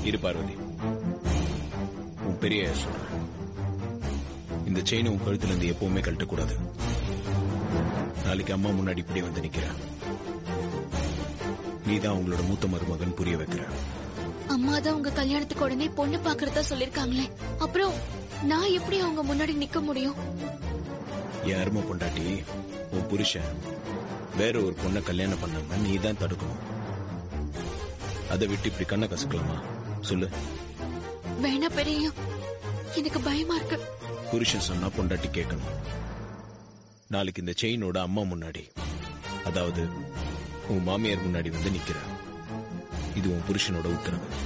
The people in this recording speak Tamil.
இரு பார்வதி, உன் பெரிய சொல்றேன், இந்த செயினை உன் கழுத்துல இருந்து எப்பவுமே கழட்டக்கூடாது. நாளைக்கு அம்மா முன்னாடி இப்படி வந்து நிக்கிற, நீதான் உங்களோட மூத்த மருமகன் புரிய வைக்கிற. அம்மா தான் உங்க கல்யாணத்துக்கு உடனே பொண்ணு பாக்குறதா சொல்லிருக்காங்களே, அப்புறம் நான் எப்படி அவங்க முன்னாடி நிக்க முடியும்? என் அருமை பொண்டாட்டி, உன் புருஷன் வேற ஒரு பொண்ணை கல்யாணம் பண்ணாம நீ தான் தடுக்கணும். அதை விட்டு இப்படி கண்ணை கசக்கலாமா சொல்லு? வேணா பெரிய, எனக்கு பயமா இருக்கு. புருஷன் சொன்னா பொண்டாட்டி கேட்கணும். நாளைக்கு இந்த செயினோட அம்மா முன்னாடி, அதாவது உன் மாமியார் முன்னாடி வந்து நிக்கிற. இது உன் புருஷனோட உத்தரவு.